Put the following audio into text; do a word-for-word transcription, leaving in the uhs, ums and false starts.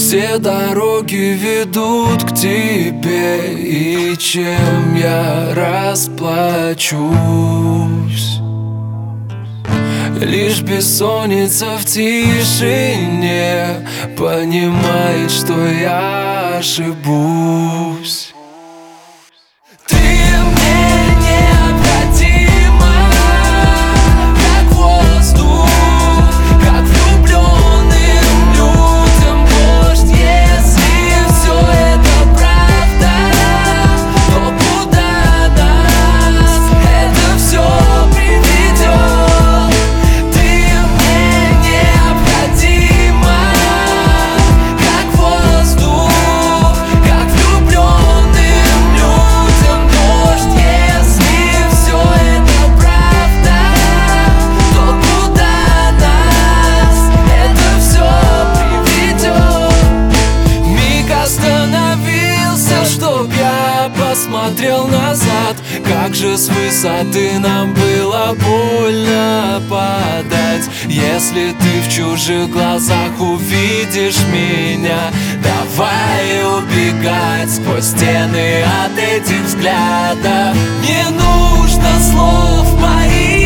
Все дороги ведут к тебе, и чем я расплачусь? Лишь бессонница в тишине понимает, что я ошибусь. Ты мне необходима, как воздух, как влюбленным людям дождь. Если все это правда, то куда нас это все приведет? Ты мне необходима, как воздух, как влюбленным людям дождь. Если все это правда, то куда нас это все приведет? Миг остановился, чтоб я посмотрел назад. Как же с высоты нам было больно падать. Если ты в чужих глазах увидишь меня, давай убегать сквозь стены от этих взглядов. Не нужно слов моих,